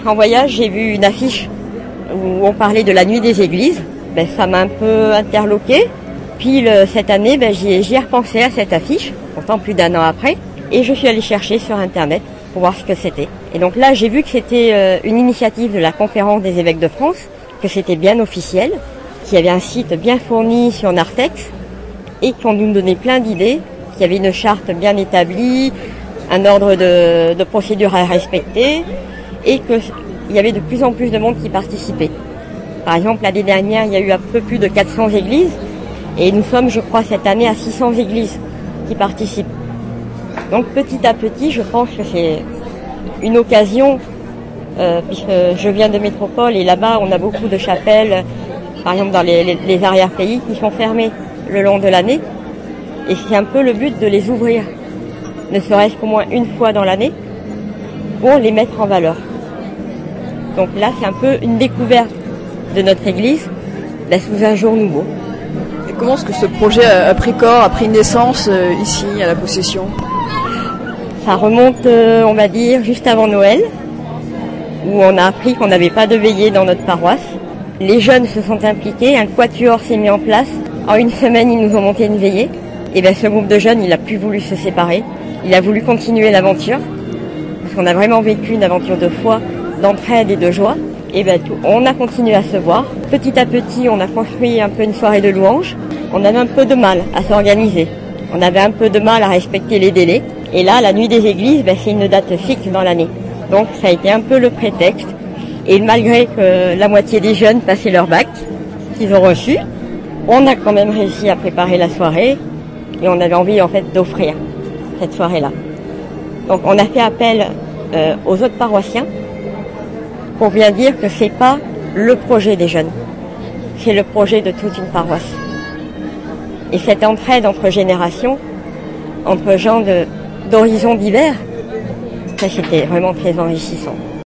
rentrée en voyage, j'ai vu une affiche où on parlait de la nuit des églises. Ça m'a un peu interloqué. Puis cette année, j'y ai repensé à cette affiche, pourtant plus d'1 an après, et je suis allée chercher sur Internet pour voir ce que c'était. Et donc là, j'ai vu que c'était une initiative de la Conférence des évêques de France, que c'était bien officiel, qu'il y avait un site bien fourni sur Narthex, et qu'on nous donnait plein d'idées, qu'il y avait une charte bien établie, un ordre de procédure à respecter, et qu'il y avait de plus en plus de monde qui participait. Par exemple, l'année dernière, il y a eu un peu plus de 400 églises, et nous sommes, je crois, cette année à 600 églises qui participent. Donc petit à petit, je pense que c'est une occasion, puisque je viens de métropole, et là-bas, on a beaucoup de chapelles, par exemple dans les arrière-pays, qui sont fermées le long de l'année. Et c'est un peu le but de les ouvrir, ne serait-ce qu'au moins une fois dans l'année, pour les mettre en valeur. Donc là, c'est un peu une découverte de notre église, sous un jour nouveau. Et comment est-ce que ce projet a pris corps, a pris naissance ici, à la Possession? Ça remonte, on va dire, juste avant Noël, où on a appris qu'on n'avait pas de veillée dans notre paroisse. Les jeunes se sont impliqués, un quatuor s'est mis en place. En une semaine, ils nous ont monté une veillée. Et ce groupe de jeunes, il n'a plus voulu se séparer. Il a voulu continuer l'aventure, parce qu'on a vraiment vécu une aventure de foi, d'entraide et de joie. Et on a continué à se voir. Petit à petit, on a construit un peu une soirée de louanges. On avait un peu de mal à s'organiser. On avait un peu de mal à respecter les délais. Et là, la nuit des églises, c'est une date fixe dans l'année. Donc ça a été un peu le prétexte. Et malgré que la moitié des jeunes passaient leur bac, qu'ils ont reçu, on a quand même réussi à préparer la soirée. Et on avait envie, en fait, d'offrir cette soirée-là. Donc on a fait appel aux autres paroissiens pour bien dire que c'est pas le projet des jeunes. C'est le projet de toute une paroisse. Et cette entraide entre générations, entre gens d'horizons divers, ça c'était vraiment très enrichissant.